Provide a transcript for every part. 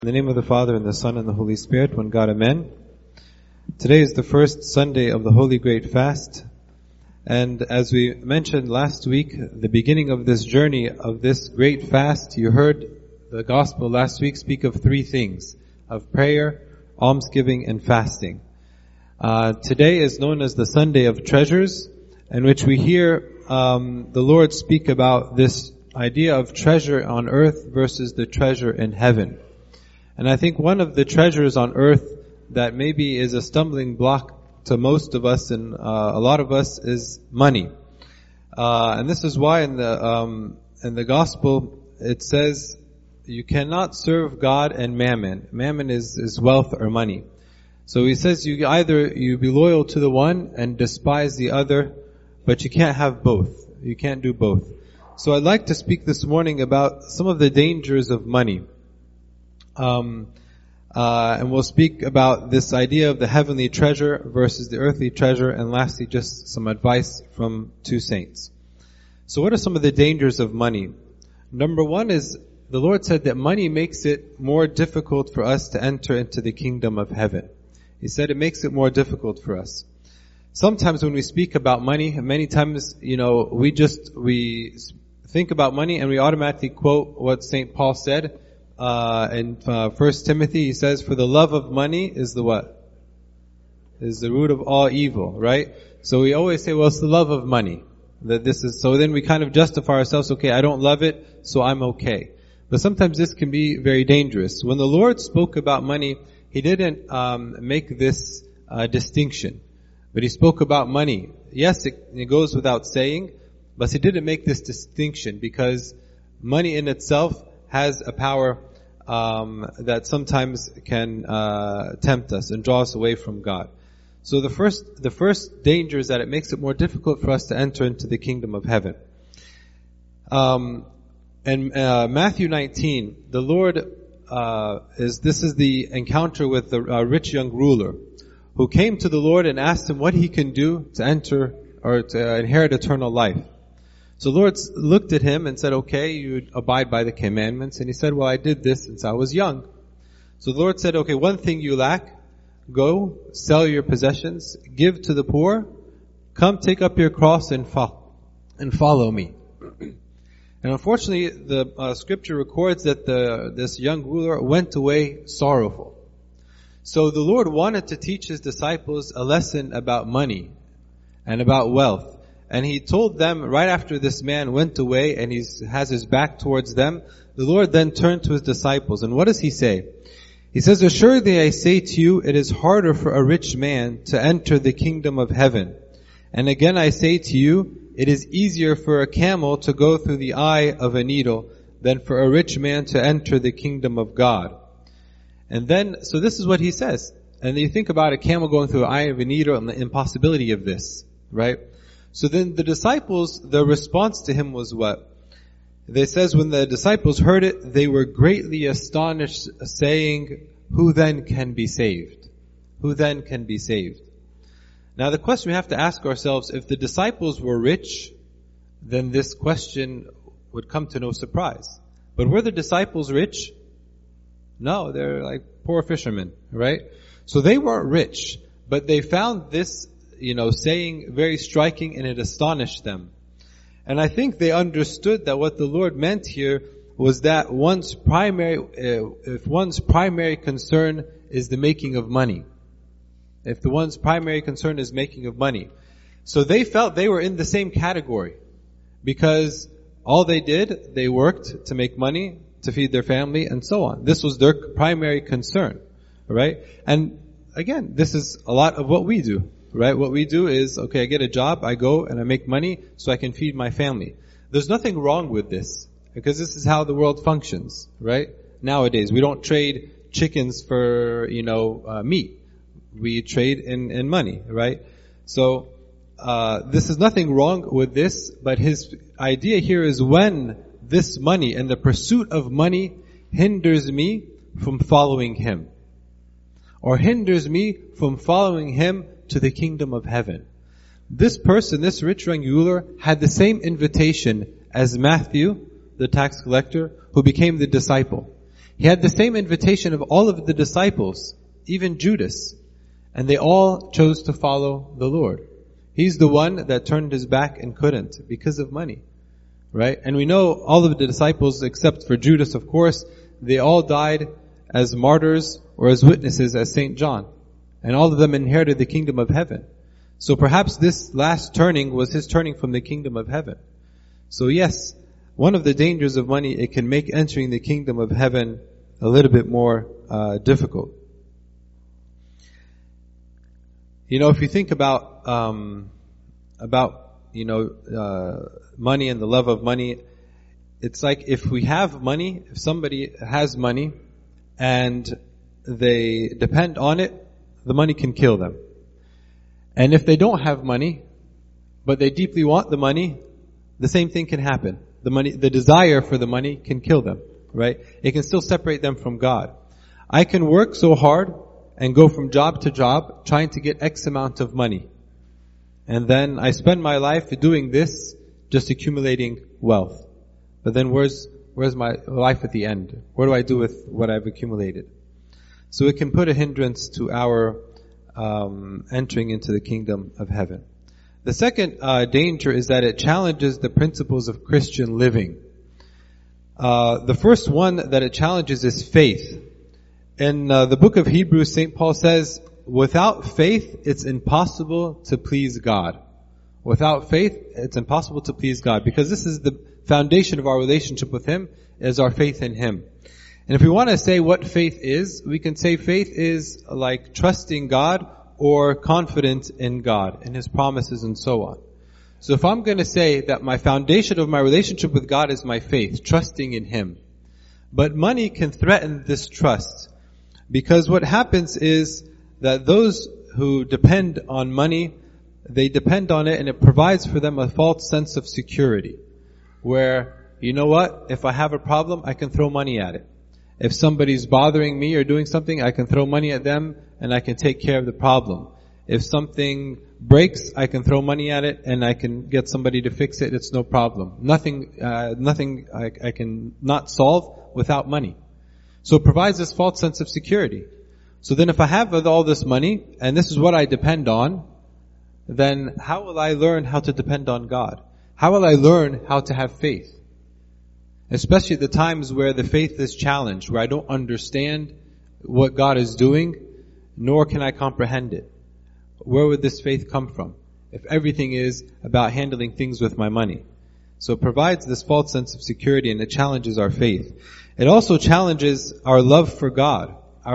In the name of the Father, and the Son, and the Holy Spirit, one God, Amen. Today is the first Sunday of the Holy Great Fast. And as we mentioned last week, the beginning of this journey of this great fast, you heard the Gospel last week speak of three things: of prayer, almsgiving, and fasting. Today is known as the Sunday of Treasures, in which we hear the Lord speak about this idea of treasure on earth versus the treasure in heaven. And I think one of the treasures on earth that maybe is a stumbling block to most of us and a lot of us is money. And this is why in the gospel it says you cannot serve God and mammon. Mammon is wealth or money. So he says you be loyal to the one and despise the other, but you can't have both. You can't do both. So I'd like to speak this morning about some of the dangers of money. And we'll speak about this idea of the heavenly treasure versus the earthly treasure, and lastly just some advice from two saints. So what are some of the dangers of money? Number one is, the Lord said that money makes it more difficult for us to enter into the kingdom of heaven. He said it makes it more difficult for us. Sometimes when we speak about money, many times, we think about money and we automatically quote what St. Paul said. In 1 Timothy, he says, for the love of money is the what? Is the root of all evil, right? So we always say, well, it's the love of money. So then we kind of justify ourselves, okay, I don't love it, so I'm okay. But sometimes this can be very dangerous. When the Lord spoke about money, He didn't make this distinction. But He spoke about money. Yes, it goes without saying, but He didn't make this distinction because money in itself has a power that sometimes can tempt us and draw us away from God. So the first danger is that it makes it more difficult for us to enter into the kingdom of heaven. In Matthew 19, the Lord this is the encounter with the rich young ruler who came to the Lord and asked Him what he can do to enter or to inherit eternal life. So the Lord looked at him and said, okay, you abide by the commandments. And he said, well, I did this since I was young. So the Lord said, okay, one thing you lack, go, sell your possessions, give to the poor, come take up your cross and follow me. And unfortunately, the scripture records that this young ruler went away sorrowful. So the Lord wanted to teach His disciples a lesson about money and about wealth. And He told them right after this man went away and he has his back towards them, the Lord then turned to His disciples. And what does He say? He says, assuredly I say to you, it is harder for a rich man to enter the kingdom of heaven. And again I say to you, it is easier for a camel to go through the eye of a needle than for a rich man to enter the kingdom of God. And then, so this is what He says. And you think about a camel going through the eye of a needle and the impossibility of this, right? So then the disciples, their response to Him was what? They says when the disciples heard it, they were greatly astonished, saying, who then can be saved? Who then can be saved? Now the question we have to ask ourselves, if the disciples were rich, then this question would come to no surprise. But were the disciples rich? No, they're like poor fishermen, right? So they weren't rich, but they found this saying very striking, and it astonished them. And I think they understood that what the Lord meant here was that if one's primary concern is the making of money. If one's primary concern is making of money. So they felt they were in the same category. Because all they did, they worked to make money, to feed their family, and so on. This was their primary concern. Right? And again, this is a lot of what we do. Right? What we do is, okay, I get a job, I go and I make money so I can feed my family. There's nothing wrong with this, because this is how the world functions, right? Nowadays, we don't trade chickens for, meat. We trade in money, right? So, this is nothing wrong with this, but His idea here is when this money and the pursuit of money hinders me from following Him, or hinders me from following Him to the kingdom of heaven. This person, this rich young ruler, had the same invitation as Matthew, the tax collector, who became the disciple. He had the same invitation of all of the disciples, even Judas, and they all chose to follow the Lord. He's the one that turned his back and couldn't because of money, right? And we know all of the disciples, except for Judas, of course, they all died as martyrs or as witnesses as St. John. And all of them inherited the kingdom of heaven. So perhaps this last turning was his turning from the kingdom of heaven. So yes, one of the dangers of money, it can make entering the kingdom of heaven a little bit more difficult. You know, if you think about money and the love of money, it's like if we have money, if somebody has money and they depend on it, the money can kill them. And if they don't have money, but they deeply want the money, the same thing can happen. The desire for the money can kill them, right? It can still separate them from God. I can work so hard and go from job to job trying to get X amount of money. And then I spend my life doing this, just accumulating wealth. But then where's my life at the end? What do I do with what I've accumulated? So it can put a hindrance to our entering into the kingdom of heaven. The second danger is that it challenges the principles of Christian living. The first one that it challenges is faith. In the book of Hebrews, St. Paul says, without faith, it's impossible to please God. Without faith, it's impossible to please God, because this is the foundation of our relationship with Him, is our faith in Him. And if we want to say what faith is, we can say faith is like trusting God or confident in God and His promises and so on. So if I'm going to say that my foundation of my relationship with God is my faith, trusting in Him, but money can threaten this trust, because what happens is that those who depend on money, they depend on it and it provides for them a false sense of security, where, you know what, if I have a problem, I can throw money at it. If somebody's bothering me or doing something, I can throw money at them and I can take care of the problem. If something breaks, I can throw money at it and I can get somebody to fix it. It's no problem. Nothing I can not solve without money. So it provides this false sense of security. So then if I have all this money and this is what I depend on, then how will I learn how to depend on God? How will I learn how to have faith? Especially the times where the faith is challenged, where I don't understand what God is doing, nor can I comprehend it. Where would this faith come from if everything is about handling things with my money? So it provides this false sense of security and it challenges our faith. It also challenges our love for God,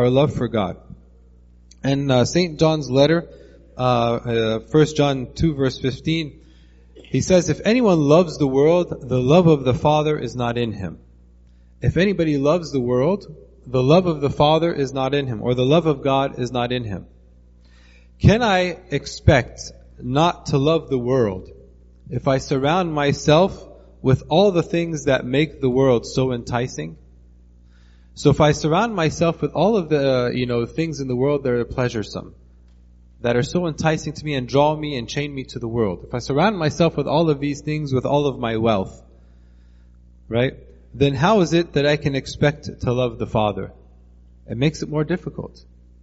And St. John's letter, 1 John 2 verse 15, he says, if anyone loves the world, the love of the Father is not in him. If anybody loves the world, the love of the Father is not in him, or the love of God is not in him. Can I expect not to love the world if I surround myself with all the things that make the world so enticing? So if I surround myself with all of the, things in the world that are pleasuresome, that are so enticing to me and draw me and chain me to the world. If I surround myself with all of these things, with all of my wealth, right? Then how is it that I can expect to love the Father? It makes it more difficult.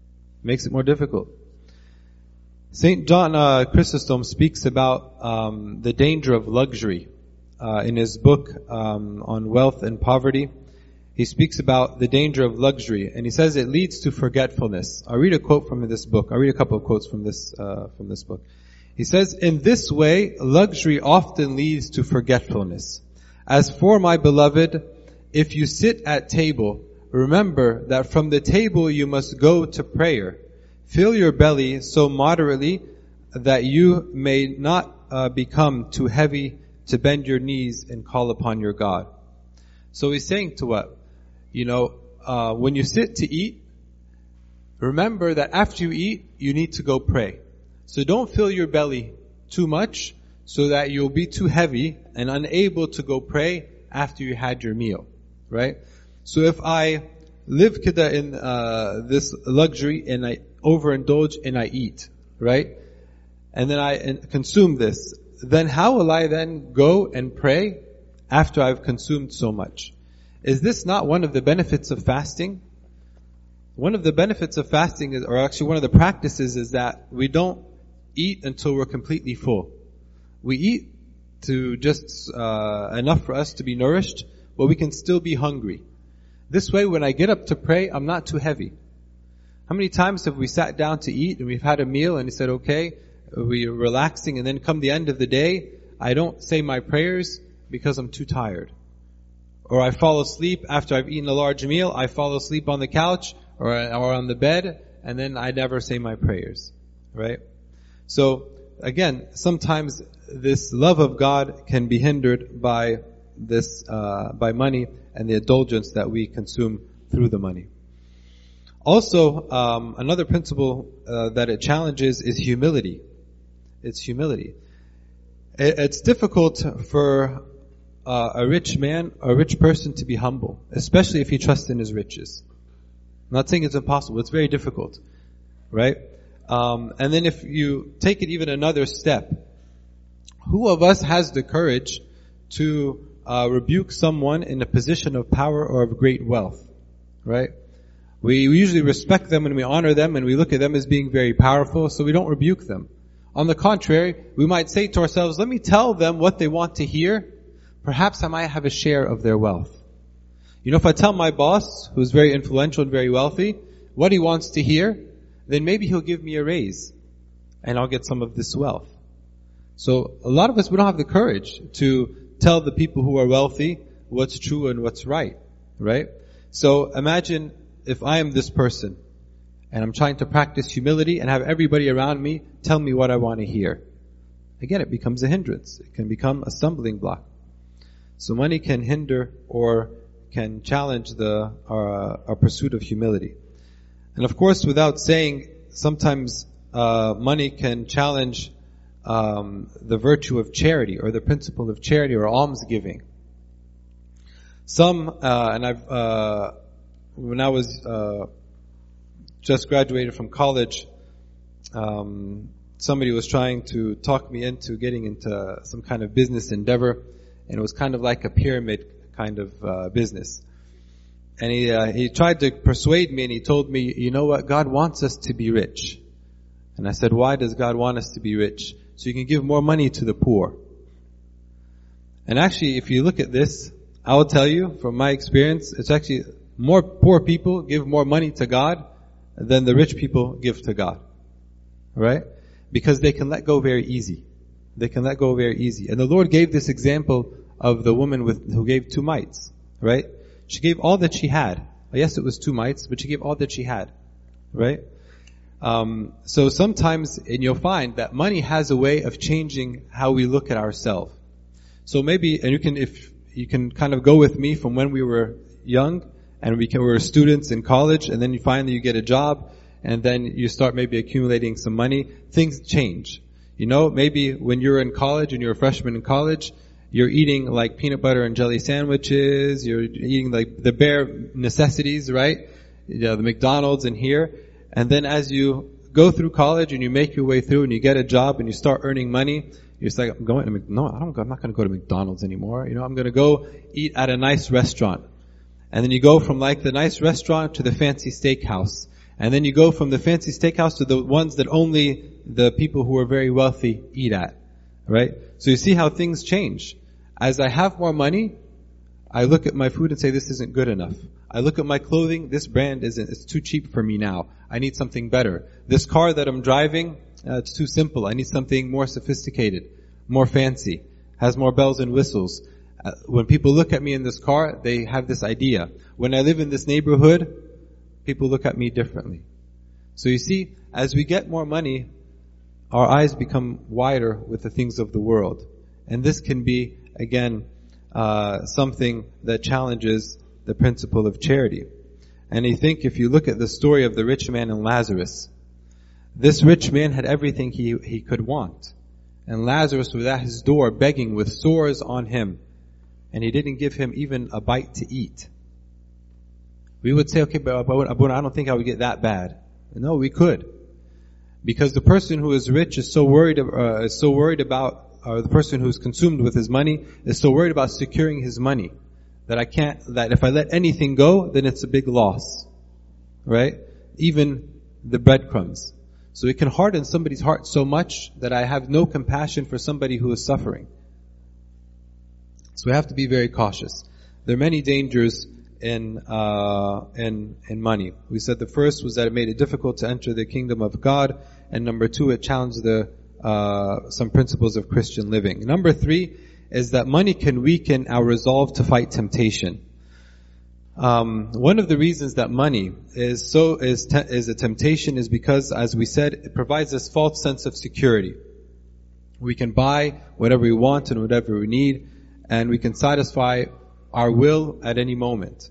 St. John Chrysostom speaks about the danger of luxury in his book on wealth and poverty. He speaks about the danger of luxury, and he says it leads to forgetfulness. I'll read a quote from this book. I'll read a couple of quotes from this book. He says, in this way, luxury often leads to forgetfulness. As for my beloved, if you sit at table, remember that from the table you must go to prayer. Fill your belly so moderately that you may not become too heavy to bend your knees and call upon your God. So he's saying to what? When you sit to eat, remember that after you eat, you need to go pray. So don't fill your belly too much so that you'll be too heavy and unable to go pray after you had your meal, right? So if I live kida in this luxury and I overindulge and I eat, right? And then I consume this, then how will I then go and pray after I've consumed so much? Is this not one of the benefits of fasting? One of the benefits of fasting is, or actually one of the practices is that we don't eat until we're completely full. We eat to just enough for us to be nourished, but we can still be hungry. This way, when I get up to pray, I'm not too heavy. How many times have we sat down to eat and we've had a meal and we said, okay, we're relaxing, and then come the end of the day, I don't say my prayers because I'm too tired. Or I fall asleep after I've eaten a large meal, I fall asleep on the couch or on the bed, and then I never say my prayers. Right? So, again, sometimes this love of God can be hindered by this, by money and the indulgence that we consume through the money. Also, another principle that it challenges is humility. It's humility. It's difficult for a rich man, a rich person to be humble, especially if he trusts in his riches. I'm not saying it's impossible, it's very difficult. Right? And then if you take it even another step, who of us has the courage to rebuke someone in a position of power or of great wealth? Right? We usually respect them and we honor them and we look at them as being very powerful, so we don't rebuke them. On the contrary, we might say to ourselves, let me tell them what they want to hear. Perhaps I might have a share of their wealth. You know, if I tell my boss, who's very influential and very wealthy, what he wants to hear, then maybe he'll give me a raise and I'll get some of this wealth. So a lot of us, we don't have the courage to tell the people who are wealthy what's true and what's right. Right? So imagine if I am this person and I'm trying to practice humility and have everybody around me tell me what I want to hear. Again, it becomes a hindrance. It can become a stumbling block. So money can hinder or can challenge our pursuit of humility. And of course, without saying, sometimes money can challenge the virtue of charity or the principle of charity or almsgiving. Some, when I was just graduated from college, somebody was trying to talk me into getting into some kind of business endeavor, and it was kind of like a pyramid kind of business. And he tried to persuade me, and he told me, you know what, God wants us to be rich. And I said, why does God want us to be rich? So you can give more money to the poor. And actually, if you look at this, I will tell you from my experience, it's actually more poor people give more money to God than the rich people give to God. Right? Because they can let go very easy. They can let go very easy. And the Lord gave this example of the woman who gave 2 mites. Right? She gave all that she had. Yes, it was 2 mites, but she gave all that she had. Right? So sometimes, and you'll find that money has a way of changing how we look at ourselves. So maybe, and if you can kind of go with me from when we were young, and we were students in college, and then you finally you get a job, and then you start maybe accumulating some money, things change. You know, maybe when you're in college and you're a freshman in college, you're eating like peanut butter and jelly sandwiches, you're eating like the bare necessities, right? The McDonald's in here. And then as you go through college and you make your way through and you get a job and you start earning money, you're just like, I'm not going to go to McDonald's anymore. You know, I'm going to go eat at a nice restaurant. And then you go from like the nice restaurant to the fancy steakhouse. And then you go from the fancy steakhouse to the ones that only the people who are very wealthy eat at. Right? So you see how things change. As I have more money, I look at my food and say, this isn't good enough. I look at my clothing, this brand it's too cheap for me now. I need something better. This car that I'm driving, it's too simple. I need something more sophisticated, more fancy, has more bells and whistles. When people look at me in this car, they have this idea. When I live in this neighborhood, people look at me differently. So you see, as we get more money, our eyes become wider with the things of the world. And this can be, again, something that challenges the principle of charity. And I think if you look at the story of the rich man and Lazarus, this rich man had everything he could want. And Lazarus was at his door begging with sores on him. And he didn't give him even a bite to eat. We would say, okay, but I don't think I would get that bad. No, we could. Because the person who is rich is so worried about, or the person who is consumed with his money is so worried about securing his money, that if I let anything go, then it's a big loss. Right? Even the breadcrumbs. So it can harden somebody's heart so much that I have no compassion for somebody who is suffering. So we have to be very cautious. There are many dangers in money. We said the first was that it made it difficult to enter the kingdom of God, and number two, it challenged some principles of Christian living. Number three is that money can weaken our resolve to fight temptation. One of the reasons that money is a temptation is because, as we said, it provides this false sense of security. We can buy whatever we want and whatever we need, and we can satisfy our will at any moment.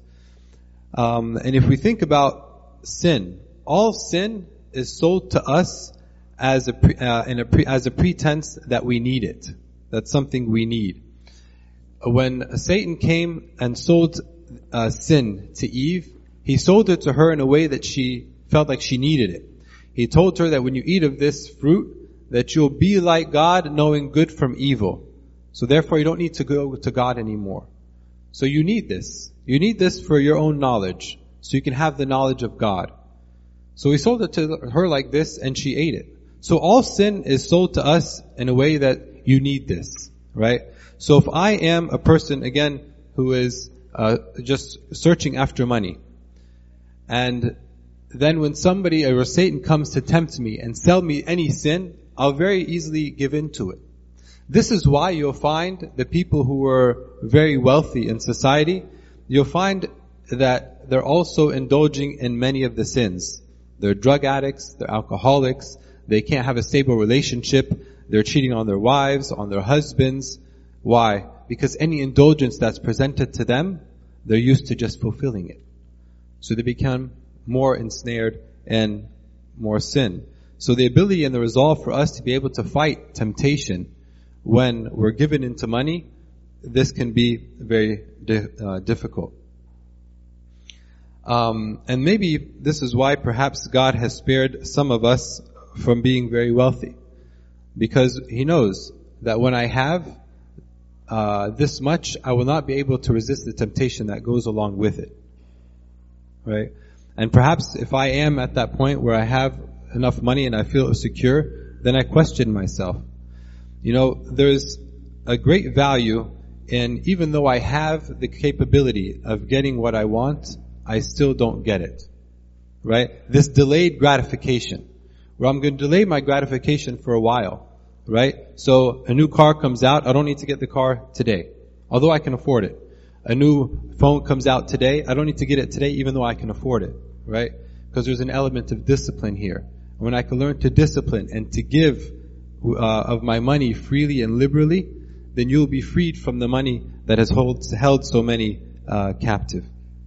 And if we think about sin, all sin is sold to us as a pretense that we need it. That's something we need. When Satan came and sold sin to Eve, he sold it to her in a way that she felt like she needed it. He told her that when you eat of this fruit, that you'll be like God, knowing good from evil. So therefore you don't need to go to God anymore. So you need this. You need this for your own knowledge, so you can have the knowledge of God. So he sold it to her like this, and she ate it. So all sin is sold to us in a way that you need this, right? So if I am a person, again, who is just searching after money, and then when somebody or Satan comes to tempt me and sell me any sin, I'll very easily give in to it. This is why you'll find the people who are very wealthy in society, you'll find that they're also indulging in many of the sins. They're drug addicts, they're alcoholics, they can't have a stable relationship, they're cheating on their wives, on their husbands. Why? Because any indulgence that's presented to them, they're used to just fulfilling it. So they become more ensnared in more sin. So the ability and the resolve for us to be able to fight temptation when we're given into money, this can be very difficult. And maybe this is why perhaps God has spared some of us from being very wealthy. Because He knows that when I have this much, I will not be able to resist the temptation that goes along with it. Right? And perhaps if I am at that point where I have enough money and I feel secure, then I question myself. You know, there's a great value in, even though I have the capability of getting what I want, I still don't get it. Right? This delayed gratification, where I'm going to delay my gratification for a while. Right? So a new car comes out, I don't need to get the car today, although I can afford it. A new phone comes out today, I don't need to get it today even though I can afford it. Right? Because there's an element of discipline here. When I can learn to discipline and to give of my money freely and liberally, then you'll be freed from the money that has held so many captive.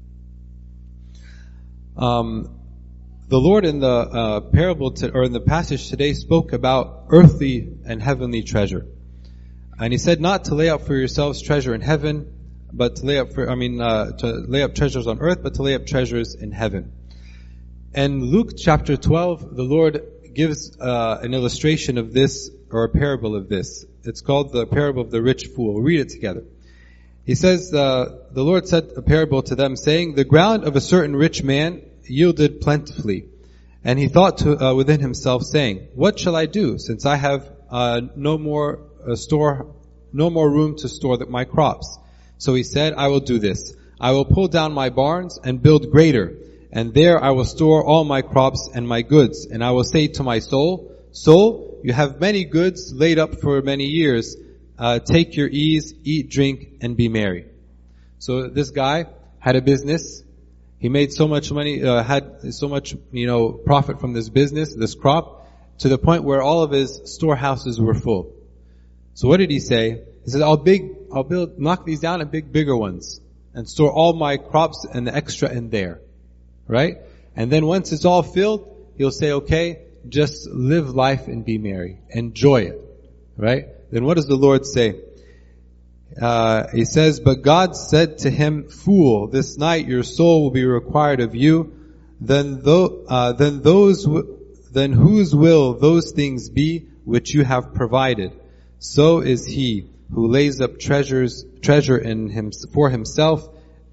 The Lord in the parable or in the passage today spoke about earthly and heavenly treasure, and He said not to lay up for yourselves treasure in heaven, but to lay up treasures on earth, but to lay up treasures in heaven. In Luke chapter 12, the Lord gives an illustration of this, or a parable of this. It's called the parable of the rich fool. We'll read it together. He says, the Lord said a parable to them, saying, the ground of a certain rich man yielded plentifully. And he thought within himself, saying, what shall I do, since I have no more room to store my crops? So he said, I will do this. I will pull down my barns and build greater, and there I will store all my crops and my goods. And I will say to my soul, soul, you have many goods laid up for many years. Take your ease, eat, drink, and be merry. So this guy had a business. He made so much money, had so much, profit from this business, this crop, to the point where all of his storehouses were full. So what did he say? He said, knock these down and bigger ones, and store all my crops and the extra in there. Right? And then once it's all filled, he'll say, okay, just live life and be merry. Enjoy it. Right? Then what does the Lord say? He says, but God said to him, fool, this night your soul will be required of you. Then whose will those things be which you have provided? So is he who lays up treasure for himself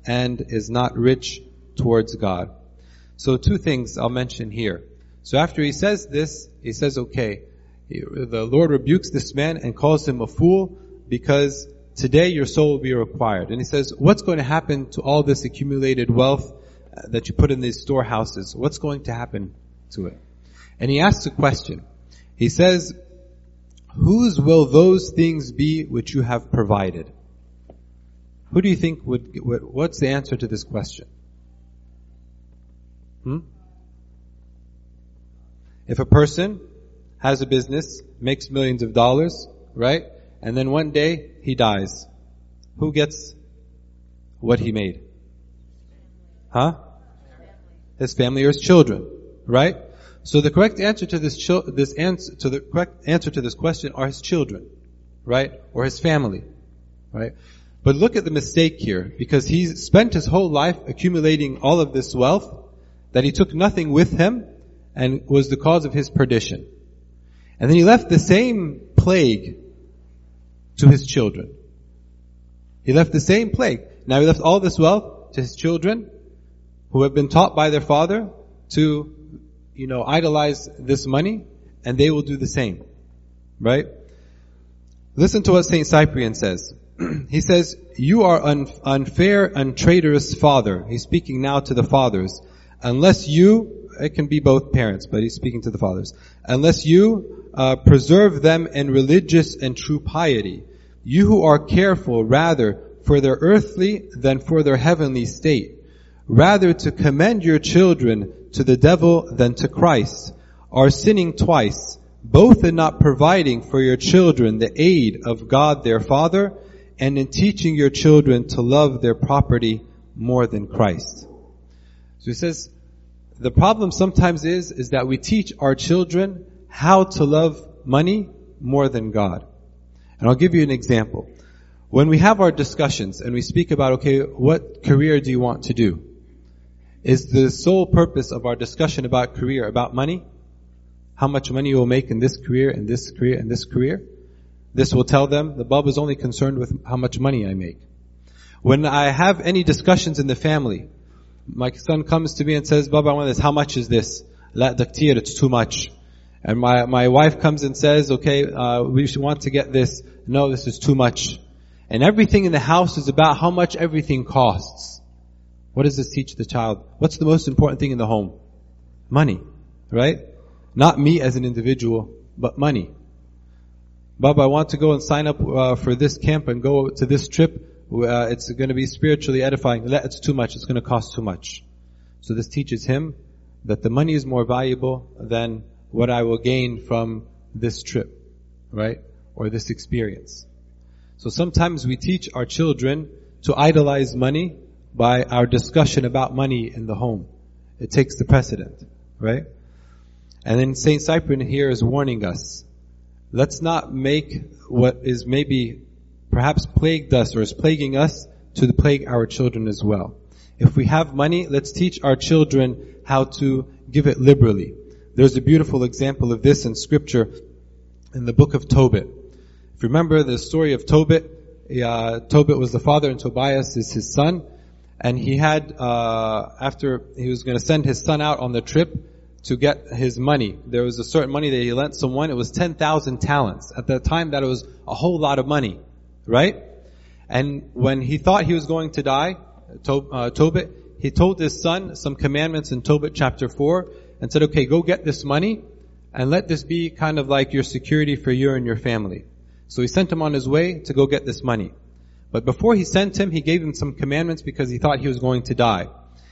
and is not rich towards God. So two things I'll mention here. So after he says this, he says, okay, the Lord rebukes this man and calls him a fool because today your soul will be required. And he says, what's going to happen to all this accumulated wealth that you put in these storehouses? What's going to happen to it? And he asks a question. He says, whose will those things be which you have provided? Who do you think what's the answer to this question? If a person has a business, makes millions of dollars, right? And then one day he dies. Who gets what he made? His family or his children, right? So the correct answer to the correct answer to this question are his children, right? Or his family, right? But look at the mistake here, because he spent his whole life accumulating all of this wealth that he took nothing with him and was the cause of his perdition. And then he left the same plague to his children. He left the same plague. Now he left all this wealth to his children who have been taught by their father to, idolize this money, and they will do the same. Right? Listen to what Saint Cyprian says. He says, you are unfair and traitorous father. He's speaking now to the fathers. Unless you, it can be both parents, but he's speaking to the fathers. Unless you preserve them in religious and true piety, you who are careful rather for their earthly than for their heavenly state, rather to commend your children to the devil than to Christ, are sinning twice, both in not providing for your children the aid of God their Father, and in teaching your children to love their property more than Christ. So he says, the problem sometimes is that we teach our children how to love money more than God. And I'll give you an example. When we have our discussions and we speak about, okay, what career do you want to do? Is the sole purpose of our discussion about career about money? How much money you will make in this career, and this career, and this career? This will tell them the Baba is only concerned with how much money I make. When I have any discussions in the family, my son comes to me and says, Baba, I want this. How much is this? La daktir, it's too much. And my wife comes and says, okay, we want to get this. No, this is too much. And everything in the house is about how much everything costs. What does this teach the child? What's the most important thing in the home? Money, right? Not me as an individual, but money. Baba, I want to go and sign up for this camp and go to this trip. It's going to be spiritually edifying. It's too much. It's going to cost too much. So this teaches him that the money is more valuable than what I will gain from this trip, right? Or this experience. So sometimes we teach our children to idolize money by our discussion about money in the home. It takes the precedent, right? And then Saint Cyprian here is warning us. Let's not make what is maybe perhaps plagued us or is plaguing us to plague our children as well. If we have money, let's teach our children how to give it liberally. There's a beautiful example of this in scripture in the book of Tobit. If you remember the story of Tobit, Tobit was the father and Tobias is his son. And he had, after he was going to send his son out on the trip to get his money, there was a certain money that he lent someone. It was 10,000 talents. At that time, that was a whole lot of money, right? And when he thought he was going to die, Tobit, he told his son some commandments in Tobit chapter 4 and said, okay, go get this money and let this be kind of like your security for you and your family. So he sent him on his way to go get this money. But before he sent him, he gave him some commandments because he thought he was going to die.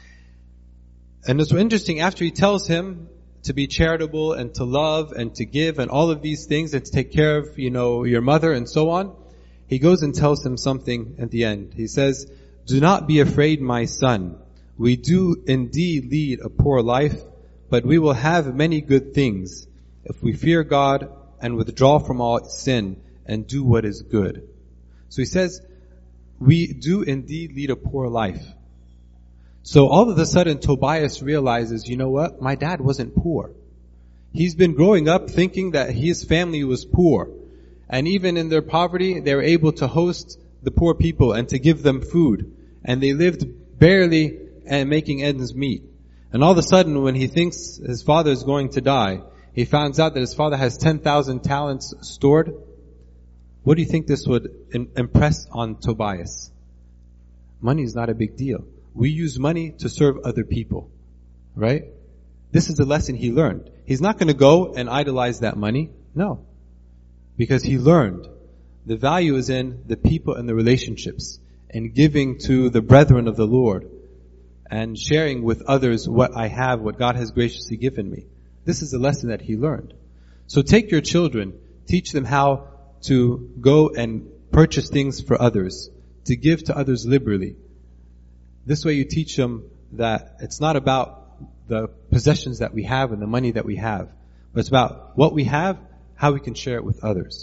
And it's so interesting, after he tells him to be charitable and to love and to give and all of these things and to take care of, your mother and so on, he goes and tells him something at the end. He says, do not be afraid, my son. We do indeed lead a poor life, but we will have many good things if we fear God and withdraw from all sin and do what is good. So he says, we do indeed lead a poor life. So all of a sudden Tobias realizes, you know what? My dad wasn't poor. He's been growing up thinking that his family was poor. And even in their poverty, they were able to host the poor people and to give them food. And they lived barely making ends meet. And all of a sudden, when he thinks his father is going to die, he finds out that his father has 10,000 talents stored. What do you think this would impress on Tobias? Money is not a big deal. We use money to serve other people, right? This is a lesson he learned. He's not going to go and idolize that money. No. Because he learned the value is in the people and the relationships and giving to the brethren of the Lord and sharing with others what I have, what God has graciously given me. This is a lesson that he learned. So take your children, teach them how to go and purchase things for others, to give to others liberally. This way you teach them that it's not about the possessions that we have and the money that we have, but it's about what we have, how we can share it with others.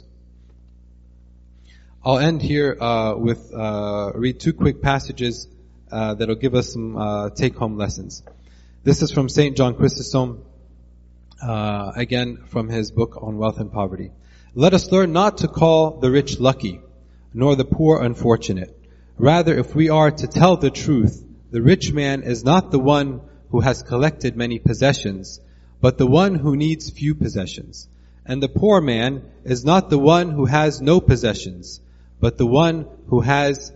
I'll end here with read two quick passages that'll give us some take-home lessons. This is from St. John Chrysostom, again from his book on wealth and poverty. Let us learn not to call the rich lucky, nor the poor unfortunate. Rather, if we are to tell the truth, the rich man is not the one who has collected many possessions, but the one who needs few possessions. And the poor man is not the one who has no possessions, but the one who has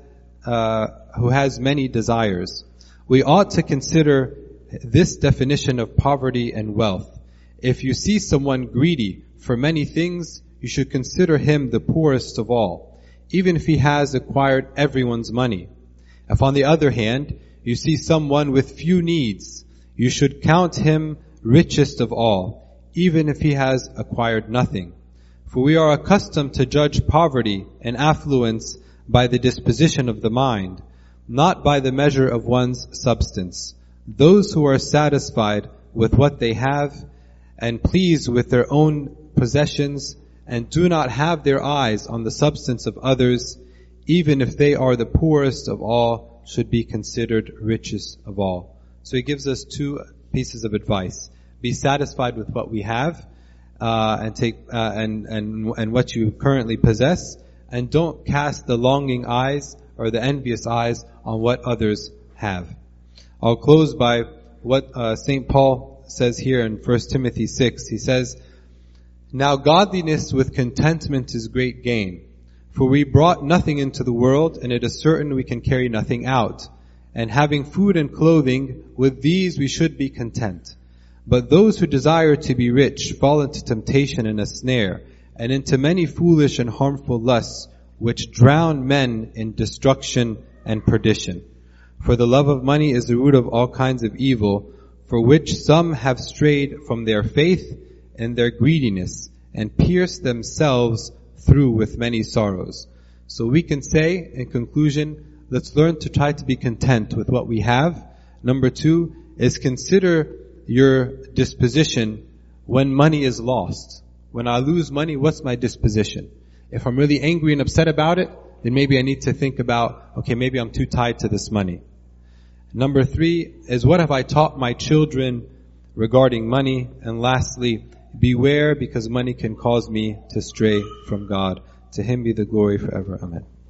many desires. We ought to consider this definition of poverty and wealth. If you see someone greedy for many things, you should consider him the poorest of all, even if he has acquired everyone's money. If on the other hand, you see someone with few needs, you should count him richest of all, even if he has acquired nothing. For we are accustomed to judge poverty and affluence by the disposition of the mind, not by the measure of one's substance. Those who are satisfied with what they have and pleased with their own possessions and do not have their eyes on the substance of others, even if they are the poorest of all, should be considered richest of all. So he gives us two pieces of advice. Be satisfied with what we have, and take, and what you currently possess, and don't cast the longing eyes or the envious eyes on what others have. I'll close by what St. Paul says here in 1 Timothy 6. He says, "Now godliness with contentment is great gain. For we brought nothing into the world, and it is certain we can carry nothing out. And having food and clothing, with these we should be content. But those who desire to be rich fall into temptation and a snare, and into many foolish and harmful lusts, which drown men in destruction and perdition. For the love of money is the root of all kinds of evil, for which some have strayed from their faith in their greediness, and pierced themselves through with many sorrows." So we can say, in conclusion, let's learn to try to be content with what we have. Number 2 is consider your disposition when money is lost. When I lose money, what's my disposition? If I'm really angry and upset about it, then maybe I need to think about, okay, maybe I'm too tied to this money. Number 3 is, what have I taught my children regarding money? And lastly, beware, because money can cause me to stray from God. To Him be the glory forever. Amen.